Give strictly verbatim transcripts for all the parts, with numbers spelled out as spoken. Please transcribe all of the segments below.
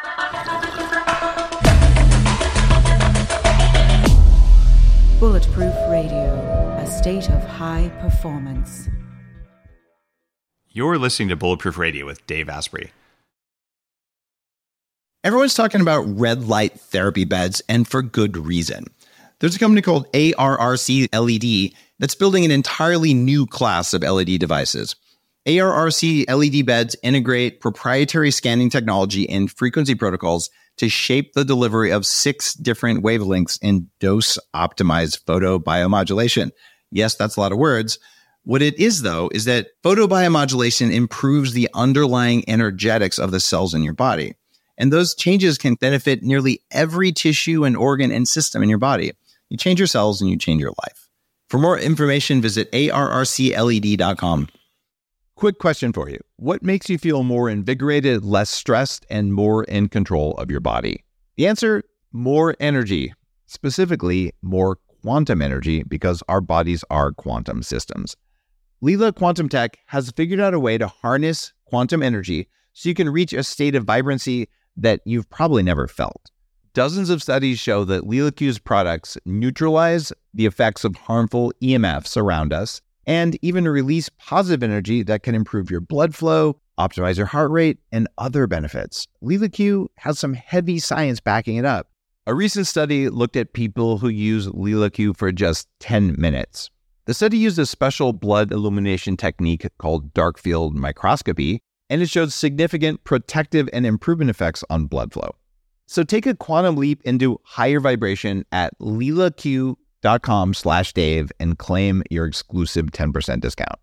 Bulletproof Radio, a state of high performance. You're listening to Bulletproof Radio with Dave Asprey. Everyone's talking about red light therapy beds, and for good reason. There's a company called A R R C L E D that's building an entirely new class of L E D devices. A R R C L E D beds integrate proprietary scanning technology and frequency protocols to shape the delivery of six different wavelengths in dose-optimized photobiomodulation. Yes, that's a lot of words. What it is, though, is that photobiomodulation improves the underlying energetics of the cells in your body. And those changes can benefit nearly every tissue and organ and system in your body. You change your cells and you change your life. For more information, visit A R R C L E D dot com. Quick question for you. What makes you feel more invigorated, less stressed, and more in control of your body? The answer, more energy. Specifically, more quantum energy, because our bodies are quantum systems. Leela Quantum Tech has figured out a way to harness quantum energy so you can reach a state of vibrancy that you've probably never felt. Dozens of studies show that LeelaQ's products neutralize the effects of harmful E M Fs around us and even release positive energy that can improve your blood flow, optimize your heart rate, and other benefits. LeelaQ has some heavy science backing it up. A recent study looked at people who use LeelaQ for just ten minutes. The study used a special blood illumination technique called dark field microscopy, and it showed significant protective and improvement effects on blood flow. So take a quantum leap into higher vibration at leelaq dot com slash Dave and claim your exclusive ten percent discount.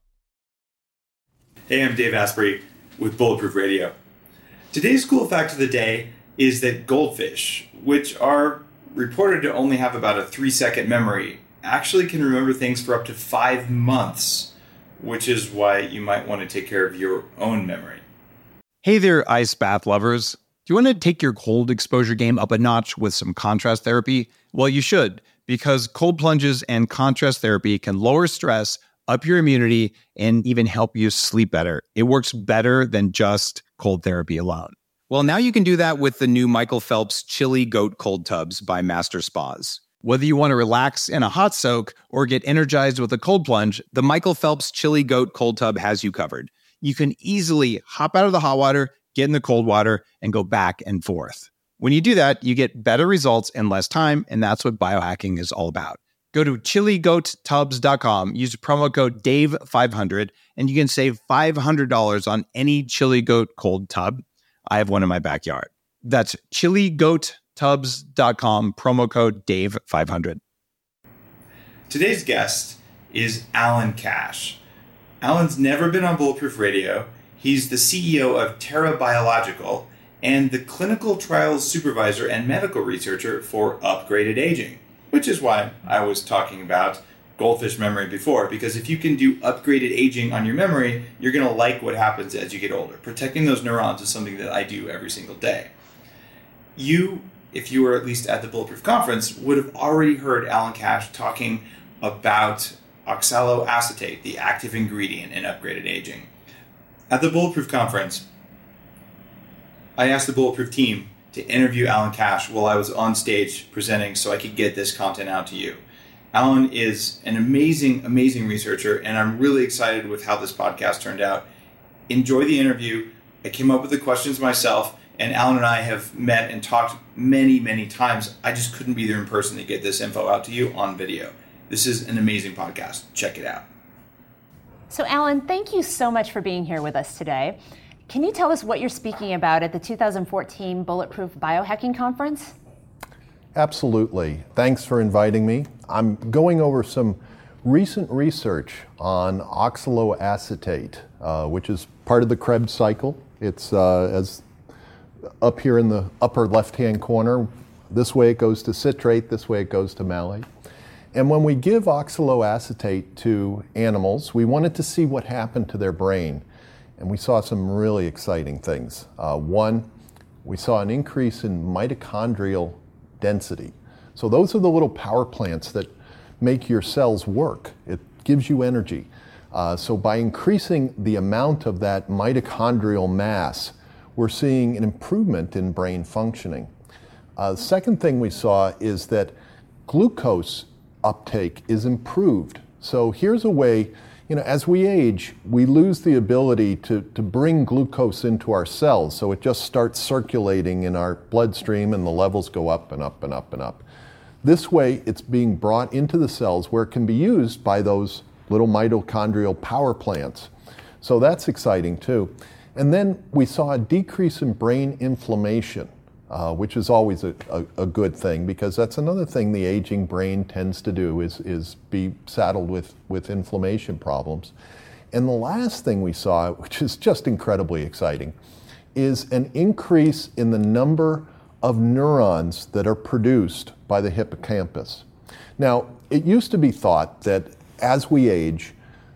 Hey, I'm Dave Asprey with Bulletproof Radio. Today's cool fact of the day is that goldfish, which are reported to only have about a three-second memory, actually can remember things for up to five months, which is why you might want to take care of your own memory. Hey there, ice bath lovers. Do you want to take your cold exposure game up a notch with some contrast therapy? Well, you should, because cold plunges and contrast therapy can lower stress, up your immunity, and even help you sleep better. It works better than just cold therapy alone. Well, now you can do that with the new Michael Phelps Chili Goat Cold Tubs by Master Spas. Whether you want to relax in a hot soak or get energized with a cold plunge, the Michael Phelps Chili Goat Cold Tub has you covered. You can easily hop out of the hot water, get in the cold water, and go back and forth. When you do that, you get better results in less time, and that's what biohacking is all about. Go to chili goat tubs dot com, use promo code Dave five hundred, and you can save five hundred dollars on any Chili Goat cold tub. I have one in my backyard. That's chili goat tubs dot com, promo code Dave five hundred. Today's guest is Alan Cash. Alan's never been on Bulletproof Radio. He's the C E O of Terra Biological and the clinical trials supervisor and medical researcher for Upgraded Aging, which is why I was talking about goldfish memory before, because if you can do upgraded aging on your memory, you're going to like what happens as you get older. Protecting those neurons is something that I do every single day. You, if you were at least at the Bulletproof Conference, would have already heard Alan Cash talking about oxaloacetate, the active ingredient in upgraded aging. At the Bulletproof Conference, I asked the Bulletproof team to interview Alan Cash while I was on stage presenting so I could get this content out to you. Alan is an amazing, amazing researcher, and I'm really excited with how this podcast turned out. Enjoy the interview. I came up with the questions myself, and Alan and I have met and talked many, many times. I just couldn't be there in person to get this info out to you on video. This is an amazing podcast. Check it out. So Alan, thank you so much for being here with us today. Can you tell us what you're speaking about at the two thousand fourteen Bulletproof Biohacking Conference? Absolutely. Thanks for inviting me. I'm going over some recent research on oxaloacetate, uh, which is part of the Krebs cycle. It's uh, as up here in the upper left-hand corner. This way it goes to citrate, this way it goes to malate. And when we give oxaloacetate to animals, we wanted to see what happened to their brain. And we saw some really exciting things. Uh, one, we saw an increase in mitochondrial density. So those are the little power plants that make your cells work. It gives you energy. Uh, so by increasing the amount of that mitochondrial mass, we're seeing an improvement in brain functioning. Uh, the second thing we saw is that glucose uptake is improved. So here's a way, you know, as we age, we lose the ability to, to bring glucose into our cells, so it just starts circulating in our bloodstream and the levels go up and up and up and up. This way, it's being brought into the cells where it can be used by those little mitochondrial power plants. So that's exciting too. And then we saw a decrease in brain inflammation, uh, which is always a, a, a good thing, because that's another thing the aging brain tends to do is, is be saddled with, with inflammation problems. And the last thing we saw, which is just incredibly exciting, is an increase in the number of neurons that are produced by the hippocampus. Now, it used to be thought that as we age,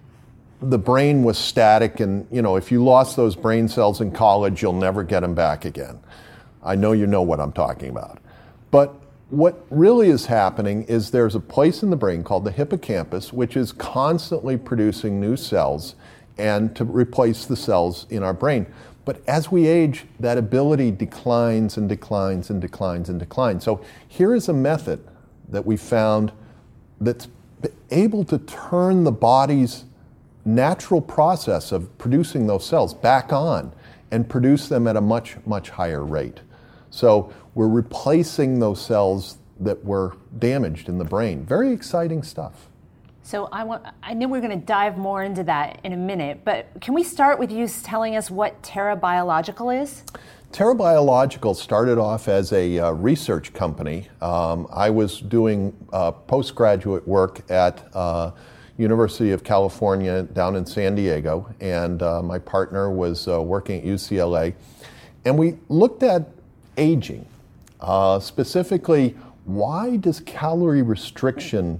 the brain was static, and you know, if you lost those brain cells in college, you'll never get them back again. I know you know what I'm talking about. But what really is happening is there's a place in the brain called the hippocampus, which is constantly producing new cells and to replace the cells in our brain. But as we age, that ability declines and declines and declines and declines. So here is a method that we found that's able to turn the body's natural process of producing those cells back on and produce them at a much, much higher rate. So we're replacing those cells that were damaged in the brain. Very exciting stuff. So I want, I know we're going to dive more into that in a minute, but can we start with you telling us what Terra Biological is? Terra Biological started off as a uh, research company. Um, I was doing uh, postgraduate work at uh, University of California down in San Diego, and uh, my partner was uh, working at U C L A. And we looked at aging. Uh, specifically, why does calorie restriction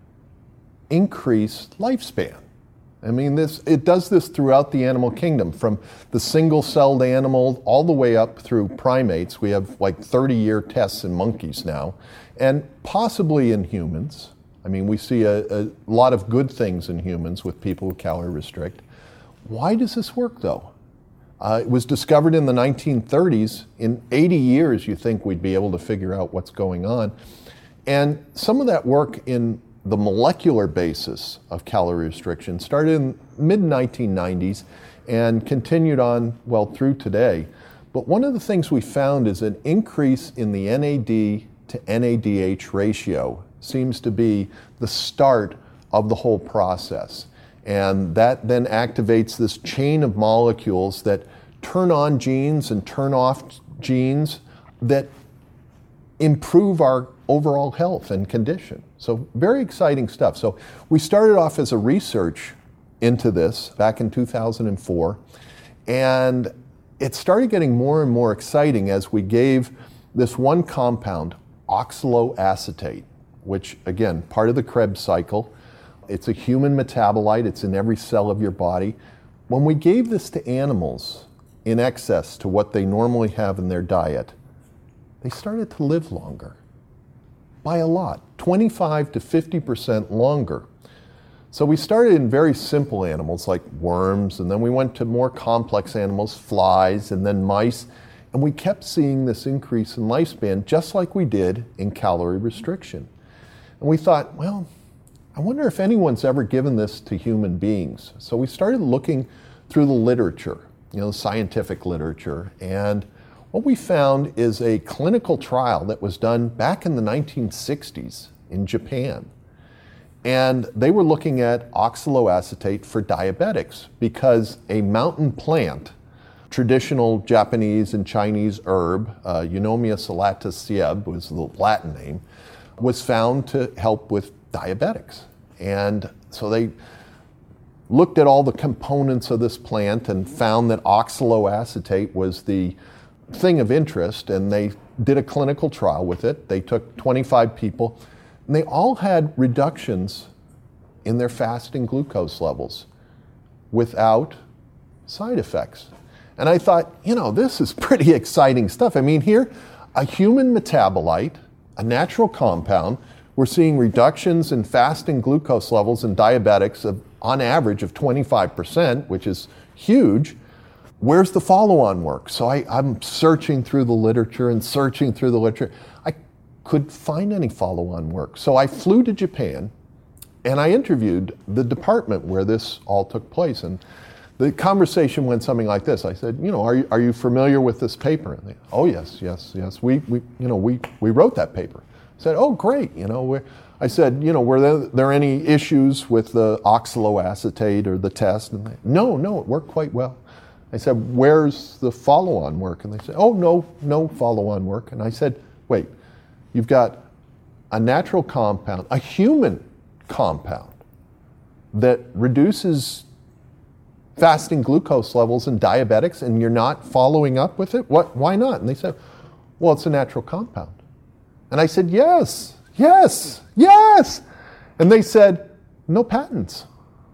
increase lifespan? I mean, this it does this throughout the animal kingdom, from the single-celled animal all the way up through primates. We have like thirty-year tests in monkeys now, and possibly in humans. I mean, we see a, a lot of good things in humans with people who calorie restrict. Why does this work, though? Uh, it was discovered in the nineteen thirties. In eighty years, you think we'd be able to figure out what's going on. And some of that work in the molecular basis of calorie restriction started in mid nineteen nineties and continued on, well, through today. But one of the things we found is an increase in the N A D to N A D H ratio seems to be the start of the whole process. And that then activates this chain of molecules that turn on genes and turn off genes that improve our overall health and condition. So very exciting stuff. So we started off as a research into this back in two thousand four, and it started getting more and more exciting as we gave this one compound, oxaloacetate, which again, part of the Krebs cycle. It's a human metabolite. It's in every cell of your body. When we gave this to animals in excess to what they normally have in their diet, they started to live longer by a lot, twenty-five to fifty percent longer. So we started in very simple animals like worms, and then we went to more complex animals, flies, and then mice, and we kept seeing this increase in lifespan just like we did in calorie restriction. And we thought, well, I wonder if anyone's ever given this to human beings. So we started looking through the literature, you know, scientific literature, and what we found is a clinical trial that was done back in the nineteen sixties in Japan. And they were looking at oxaloacetate for diabetics because a mountain plant, traditional Japanese and Chinese herb, uh, Eunomia salatus sieb was the Latin name, was found to help with diabetics. And so they looked at all the components of this plant and found that oxaloacetate was the thing of interest, and they did a clinical trial with it. They took twenty-five people, and they all had reductions in their fasting glucose levels without side effects. And I thought, you know, this is pretty exciting stuff. I mean, here, a human metabolite, a natural compound, we're seeing reductions in fasting glucose levels in diabetics of, on average, of twenty-five percent, which is huge. where's the follow-on work? So I, I'm searching through the literature and searching through the literature. I couldn't find any follow-on work. So I flew to Japan and I interviewed the department where this all took place. And the conversation went something like this. I said, you know, are you, are you familiar with this paper? And they, oh, yes, yes, yes. We, we, you know, we, we wrote that paper. I said, oh, great. You know, we're, I said, you know, were there, there any issues with the oxaloacetate or the test? And they, no, no, it worked quite well. I said, where's the follow-on work? And they said, oh, no, no follow-on work. And I said, wait, you've got a natural compound, a human compound that reduces fasting glucose levels in diabetics, and you're not following up with it? What? Why not? And they said, well, it's a natural compound. And I said, yes, yes, yes. And they said, no patents.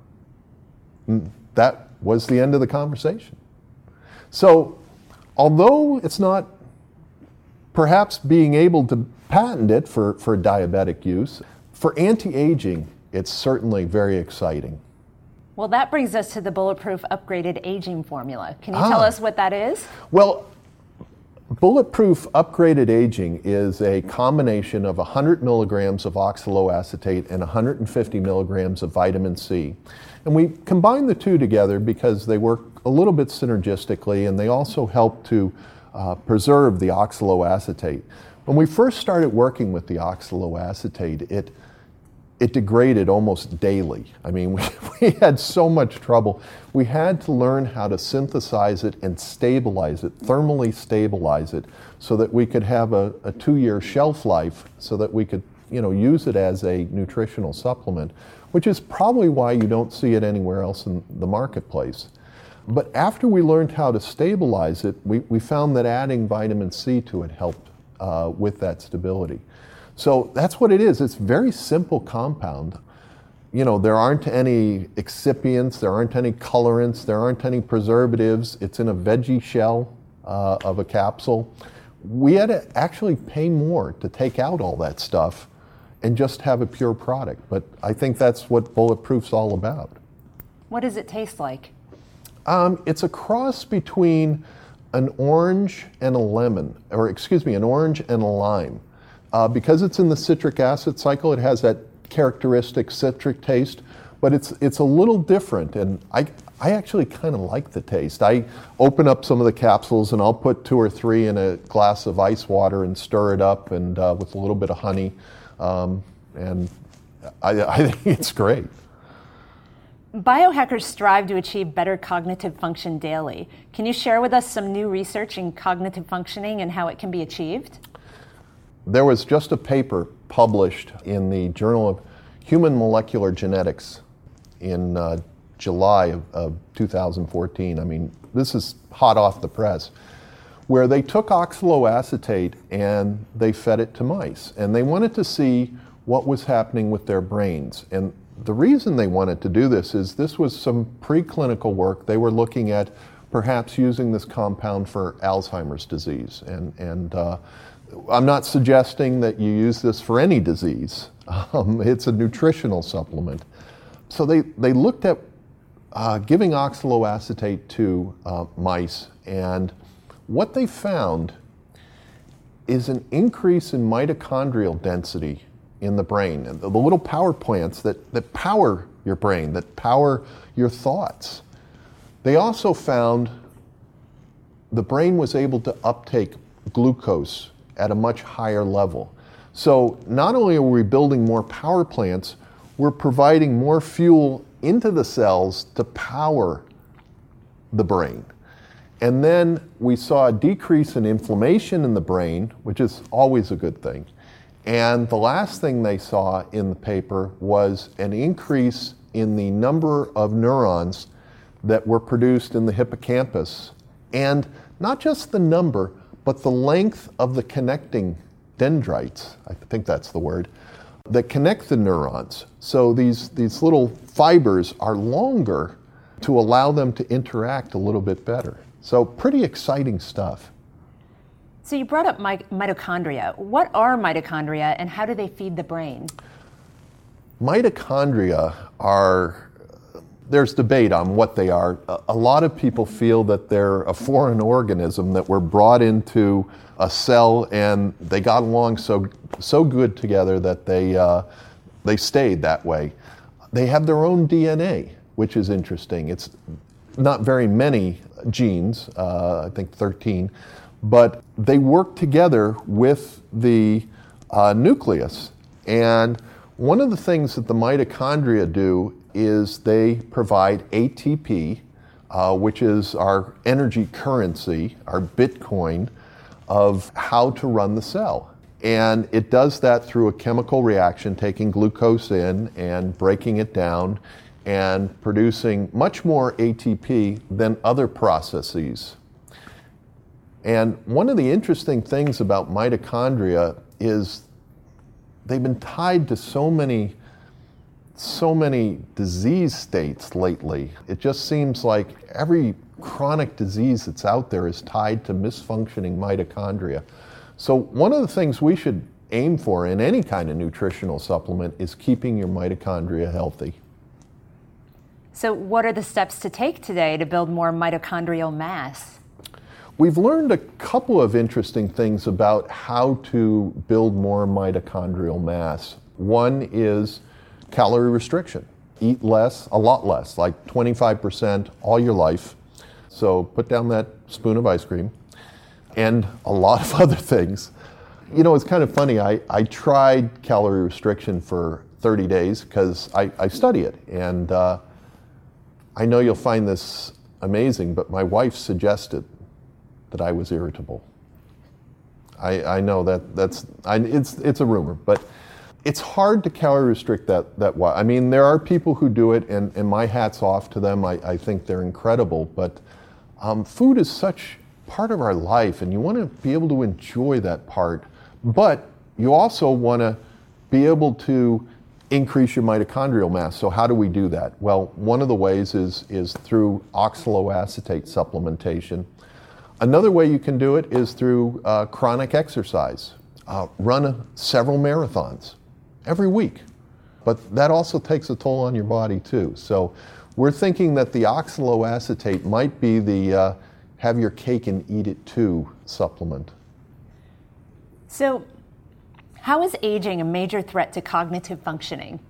And that was the end of the conversation. So, although it's not perhaps being able to patent it for, for diabetic use, for anti-aging, it's certainly very exciting. Well, that brings us to the Bulletproof Upgraded Aging Formula. Can you Ah. tell us what that is? Well, Bulletproof Upgraded Aging is a combination of one hundred milligrams of oxaloacetate and one hundred fifty milligrams of vitamin C. And we combine the two together because they work a little bit synergistically, and they also help to uh, preserve the oxaloacetate. When we first started working with the oxaloacetate, it it degraded almost daily. I mean, we, we had so much trouble. We had to learn how to synthesize it and stabilize it, thermally stabilize it, so that we could have a, a two-year shelf life, so that we could, you know, use it as a nutritional supplement, which is probably why you don't see it anywhere else in the marketplace. But after we learned how to stabilize it, we, we found that adding vitamin C to it helped uh, with that stability. So that's what it is. It's a very simple compound. You know, there aren't any excipients, there aren't any colorants, there aren't any preservatives. It's in a veggie shell uh, of a capsule. We had to actually pay more to take out all that stuff and just have a pure product. But I think that's what Bulletproof's all about. What does it taste like? Um, it's a cross between an orange and a lemon, or excuse me, an orange and a lime. Uh, because it's in the citric acid cycle, it has that characteristic citric taste, but it's it's a little different, and I I actually kind of like the taste. I open up some of the capsules and I'll put two or three in a glass of ice water and stir it up, and uh, with a little bit of honey, um, and I, I think it's great. Biohackers strive to achieve better cognitive function daily. Can you share with us some new research in cognitive functioning and how it can be achieved? There was just a paper published in the Journal of Human Molecular Genetics in uh, July of, of two thousand fourteen. I mean, this is hot off the press, where they took oxaloacetate and they fed it to mice. And they wanted to see what was happening with their brains. And the reason they wanted to do this is this was some preclinical work. They were looking at perhaps using this compound for Alzheimer's disease. And, and uh, I'm not suggesting that you use this for any disease. Um, it's a nutritional supplement. So they, they looked at uh, giving oxaloacetate to uh, mice, and what they found is an increase in mitochondrial density in the brain, the little power plants that, that power your brain, that power your thoughts. They also found the brain was able to uptake glucose at a much higher level. So not only are we building more power plants, we're providing more fuel into the cells to power the brain. And then we saw a decrease in inflammation in the brain, which is always a good thing. And the last thing they saw in the paper was an increase in the number of neurons that were produced in the hippocampus. And not just the number, but the length of the connecting dendrites, I think that's the word, that connect the neurons. So these, these little fibers are longer to allow them to interact a little bit better. So pretty exciting stuff. So you brought up my, mitochondria. What are mitochondria and how do they feed the brain? Mitochondria are there's debate on what they are. A lot of people feel that they're a foreign organism that were brought into a cell and they got along so so good together that they uh, they stayed that way. They have their own D N A, which is interesting. It's not very many genes, uh, I think thirteen, but they work together with the uh, nucleus. And one of the things that the mitochondria do is they provide A T P, uh, which is our energy currency, our Bitcoin of how to run the cell. And it does that through a chemical reaction, taking glucose in and breaking it down and producing much more A T P than other processes. And one of the interesting things about mitochondria is they've been tied to so many so many disease states lately. It just seems like every chronic disease that's out there is tied to misfunctioning mitochondria. So one of the things we should aim for in any kind of nutritional supplement is keeping your mitochondria healthy. So what are the steps to take today to build more mitochondrial mass? We've learned a couple of interesting things about how to build more mitochondrial mass. One is calorie restriction. Eat less, a lot less, like twenty-five percent all your life. So put down that spoon of ice cream and a lot of other things. You know, it's kind of funny. I, I tried calorie restriction for thirty days because I, I study it. And uh, I know you'll find this amazing, but my wife suggested that I was irritable. I, I know that that's, I, it's, it's a rumor, but it's hard to calorie restrict that that way. I mean, there are people who do it, and, and my hat's off to them. I, I think they're incredible, but um, food is such part of our life, and you want to be able to enjoy that part, but you also want to be able to increase your mitochondrial mass. So how do we do that? Well, one of the ways is, is through oxaloacetate supplementation. Another way you can do it is through uh, chronic exercise. Uh, run a, several marathons every week, but that also takes a toll on your body too. So we're thinking that the oxaloacetate might be the uh, have your cake and eat it too supplement. So how is aging a major threat to cognitive functioning?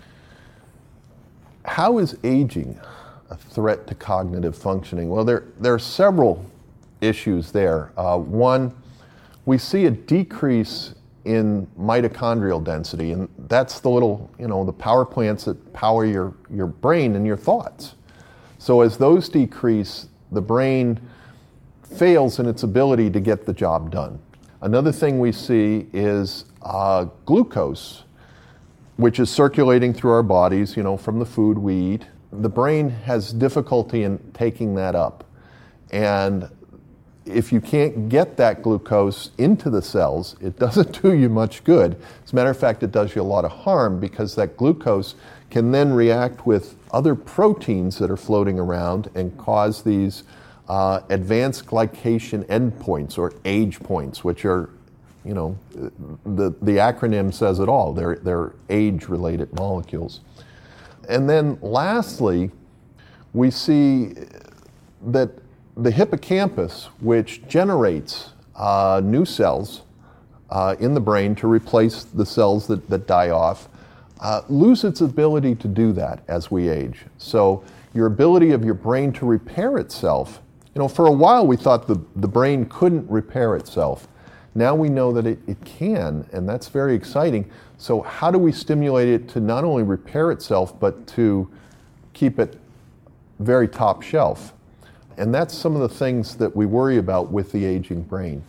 How is aging a threat to cognitive functioning? Well, there, there are several issues there. Uh, one, we see a decrease in mitochondrial density, and that's the little, you know, the power plants that power your, your brain and your thoughts. So as those decrease, the brain fails in its ability to get the job done. Another thing we see is uh, glucose, which is circulating through our bodies, you know, from the food we eat. The brain has difficulty in taking that up. And if you can't get that glucose into the cells, it doesn't do you much good. As a matter of fact, it does you a lot of harm because that glucose can then react with other proteins that are floating around and cause these uh, advanced glycation endpoints or age points, which are, you know, the, the acronym says it all. They're, they're age-related molecules. And then lastly, we see that the hippocampus, which generates uh, new cells uh, in the brain to replace the cells that, that die off, uh, lose its ability to do that as we age. So your ability of your brain to repair itself, you know, for a while we thought the, the brain couldn't repair itself. Now we know that it, it can, and that's very exciting. So how do we stimulate it to not only repair itself, but to keep it very top shelf? And that's some of the things that we worry about with the aging brain.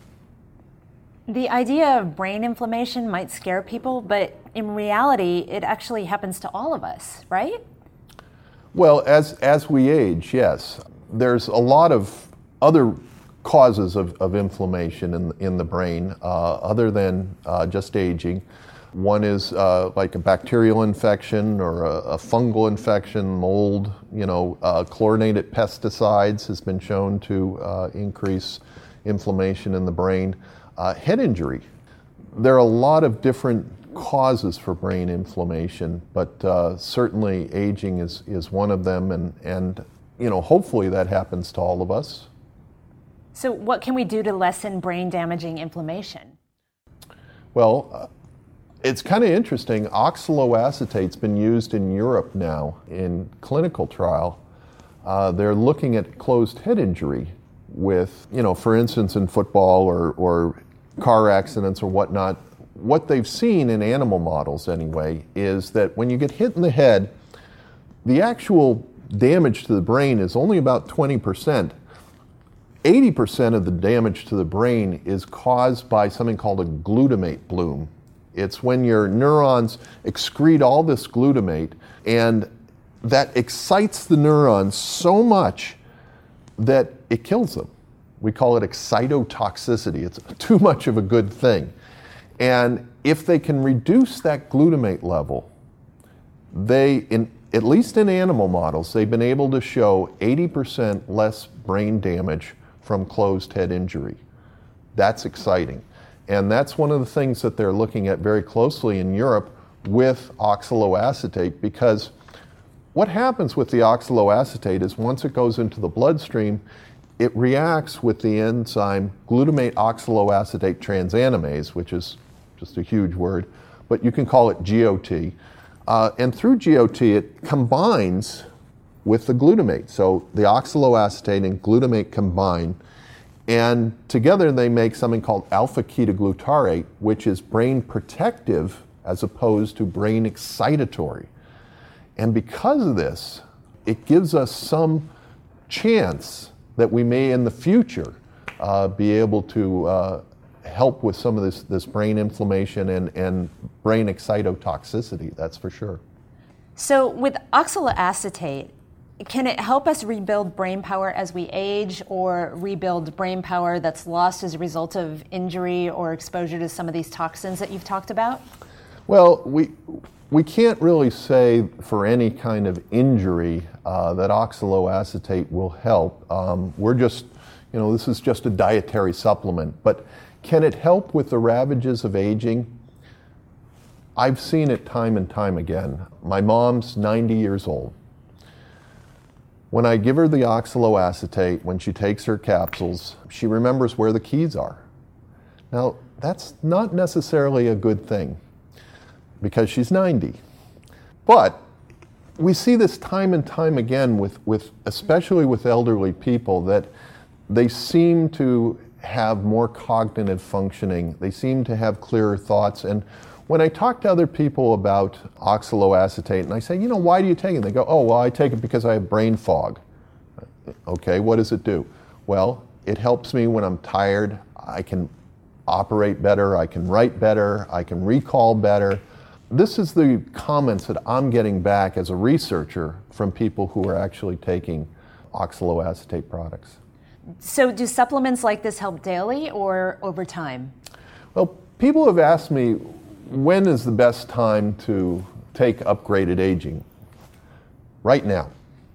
The idea of brain inflammation might scare people, but in reality, it actually happens to all of us, right? Well, as, as we age, yes. There's a lot of other causes of, of inflammation in, in the brain uh, other than uh, just aging. One is uh, like a bacterial infection or a, a fungal infection, mold, you know, uh, chlorinated pesticides has been shown to uh, increase inflammation in the brain. Uh, head injury. There are a lot of different causes for brain inflammation, but uh, certainly aging is, is one of them, and, and you know, hopefully that happens to all of us. So what can we do to lessen brain-damaging inflammation? Well, uh, it's kind of interesting. Oxaloacetate's been used in Europe now in clinical trial. Uh, they're looking at closed head injury with, you know, for instance, in football or, or car accidents or whatnot. What they've seen in animal models anyway is that when you get hit in the head, the actual damage to the brain is only about twenty percent. eighty percent of the damage to the brain is caused by something called a glutamate bloom. It's when your neurons excrete all this glutamate, and that excites the neurons so much that it kills them. We call it excitotoxicity. It's too much of a good thing. And if they can reduce that glutamate level, they, in, at least in animal models, they've been able to show eighty percent less brain damage from closed head injury. That's exciting. And that's one of the things that they're looking at very closely in Europe with oxaloacetate, because what happens with the oxaloacetate is once it goes into the bloodstream, it reacts with the enzyme glutamate oxaloacetate transaminase, which is just a huge word, but you can call it G O T. Uh, and through G O T, it combines with the glutamate. So the oxaloacetate and glutamate combine, and together they make something called alpha-ketoglutarate, which is brain protective as opposed to brain excitatory. And because of this, it gives us some chance that we may in the future uh, be able to uh, help with some of this, this brain inflammation and, and brain excitotoxicity, that's for sure. So with oxaloacetate, can it help us rebuild brain power as we age, or rebuild brain power that's lost as a result of injury or exposure to some of these toxins that you've talked about? Well, we we can't really say for any kind of injury uh, that oxaloacetate will help. Um, we're just, you know, this is just a dietary supplement. But can it help with the ravages of aging? I've seen it time and time again. My mom's ninety years old. When I give her the oxaloacetate, when she takes her capsules, she remembers where the keys are. Now, that's not necessarily a good thing because she's ninety. But we see this time and time again with, with especially with elderly people, that they seem to have more cognitive functioning. They seem to have clearer thoughts. And when I talk to other people about oxaloacetate, and I say, you know, why do you take it? They go, oh, well, I take it because I have brain fog. Okay, what does it do? Well, it helps me when I'm tired. I can operate better, I can write better, I can recall better. This is the comments that I'm getting back as a researcher from people who are actually taking oxaloacetate products. So do supplements like this help daily or over time? Well, people have asked me, when is the best time to take upgraded aging? Right now.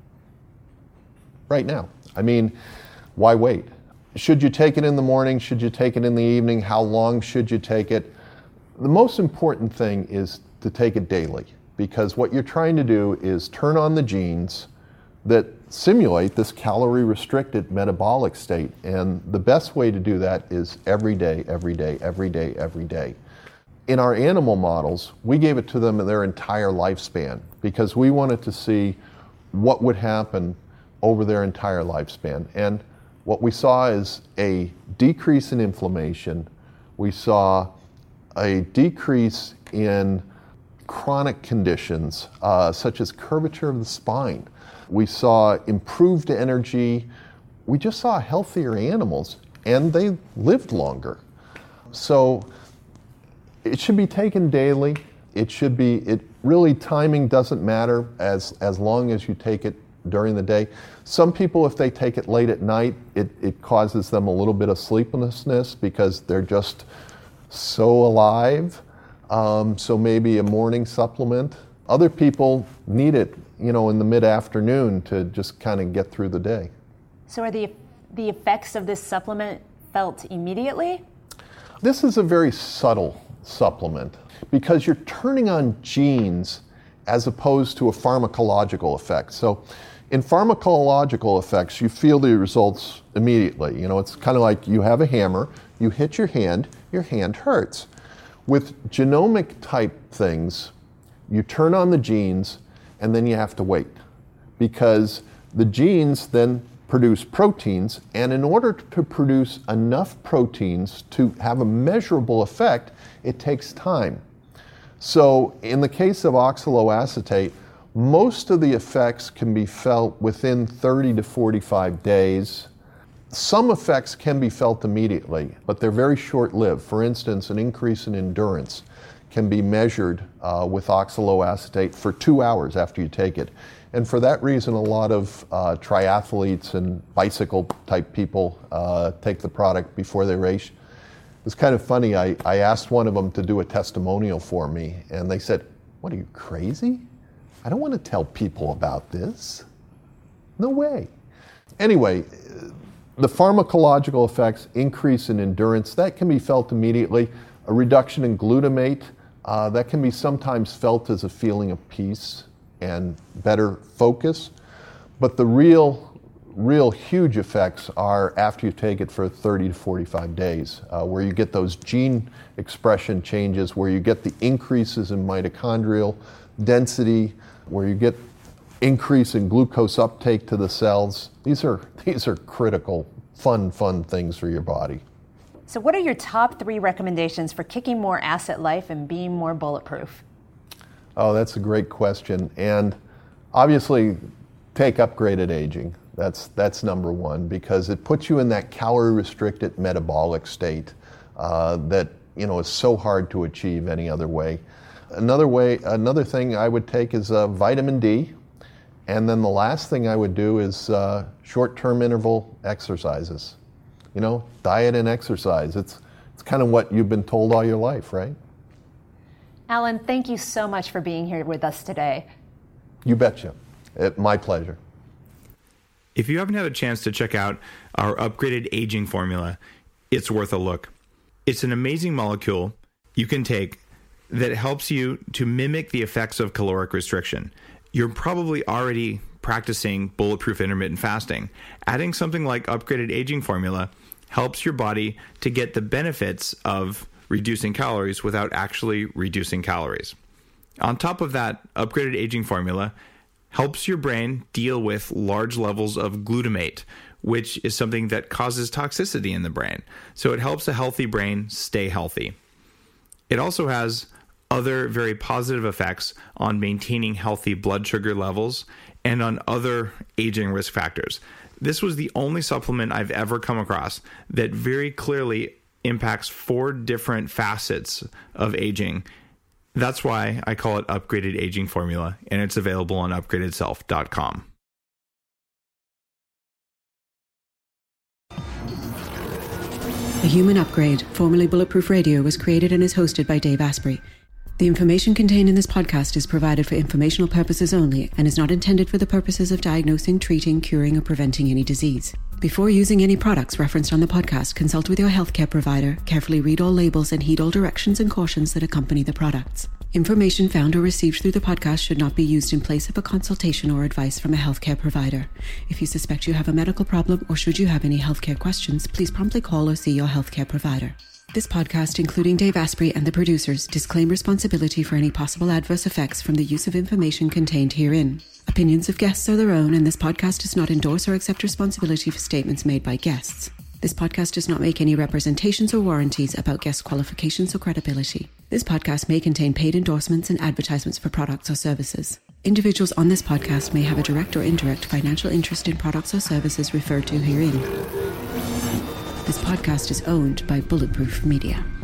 Right now. I mean, why wait? Should you take it in the morning? Should you take it in the evening? How long should you take it? The most important thing is to take it daily, because what you're trying to do is turn on the genes that simulate this calorie-restricted metabolic state. And the best way to do that is every day, every day, every day, every day. In our animal models, we gave it to them in their entire lifespan because we wanted to see what would happen over their entire lifespan. And what we saw is a decrease in inflammation. We saw a decrease in chronic conditions uh, such as curvature of the spine. We saw improved energy. We just saw healthier animals, and they lived longer. So it should be taken daily. It should be, it really, timing doesn't matter as, as long as you take it during the day. Some people, if they take it late at night, it, it causes them a little bit of sleeplessness because they're just so alive. Um, so maybe a morning supplement. Other people need it, you know, in the mid-afternoon to just kind of get through the day. So are the, the effects of this supplement felt immediately? This is a very subtle supplement because you're turning on genes as opposed to a pharmacological effect. So in pharmacological effects, you feel the results immediately. You know, it's kind of like you have a hammer, you hit your hand, your hand hurts. With genomic type things, you turn on the genes and then you have to wait because the genes then produce proteins, and in order to produce enough proteins to have a measurable effect, it takes time. So in the case of oxaloacetate, most of the effects can be felt within thirty to forty-five days. Some effects can be felt immediately, but they're very short-lived. For instance, an increase in endurance can be measured uh, with oxaloacetate for two hours after you take it. And for that reason, a lot of uh, triathletes and bicycle-type people uh, take the product before they race. It was kind of funny. I, I asked one of them to do a testimonial for me, and they said, "What, are you crazy? I don't want to tell people about this. No way." Anyway, the pharmacological effects, increase in endurance, that can be felt immediately. A reduction in glutamate, uh, that can be sometimes felt as a feeling of peace and better focus. But the real, real huge effects are after you take it for thirty to forty-five days, uh, where you get those gene expression changes, where you get the increases in mitochondrial density, where you get increase in glucose uptake to the cells. These are, these are critical, fun, fun things for your body. So what are your top three recommendations for kicking more asset life and being more bulletproof? Oh, that's a great question. And obviously, take upgraded aging. That's, that's number one, because it puts you in that calorie-restricted metabolic state uh, that, you know, is so hard to achieve any other way. Another way, another thing I would take is uh, vitamin D. And then the last thing I would do is uh, short-term interval exercises. You know, diet and exercise. It's, it's kind of what you've been told all your life, right? Alan, thank you so much for being here with us today. You betcha. It, my pleasure. If you haven't had a chance to check out our upgraded aging formula, it's worth a look. It's an amazing molecule you can take that helps you to mimic the effects of caloric restriction. You're probably already practicing bulletproof intermittent fasting. Adding something like upgraded aging formula helps your body to get the benefits of reducing calories without actually reducing calories. On top of that, upgraded aging formula helps your brain deal with large levels of glutamate, which is something that causes toxicity in the brain. So it helps a healthy brain stay healthy. It also has other very positive effects on maintaining healthy blood sugar levels and on other aging risk factors. This was the only supplement I've ever come across that very clearly impacts four different facets of aging. That's why I call it Upgraded Aging Formula, and it's available on upgraded self dot com. The Human Upgrade, formerly Bulletproof Radio, was created and is hosted by Dave Asprey. The information contained in this podcast is provided for informational purposes only and is not intended for the purposes of diagnosing, treating, curing, or preventing any disease. Before using any products referenced on the podcast, consult with your healthcare provider, carefully read all labels, and heed all directions and cautions that accompany the products. Information found or received through the podcast should not be used in place of a consultation or advice from a healthcare provider. If you suspect you have a medical problem or should you have any healthcare questions, please promptly call or see your healthcare provider. This podcast, including Dave Asprey and the producers, disclaim responsibility for any possible adverse effects from the use of information contained herein. Opinions of guests are their own, and this podcast does not endorse or accept responsibility for statements made by guests. This podcast does not make any representations or warranties about guest qualifications or credibility. This podcast may contain paid endorsements and advertisements for products or services. Individuals on this podcast may have a direct or indirect financial interest in products or services referred to herein. This podcast is owned by Bulletproof Media.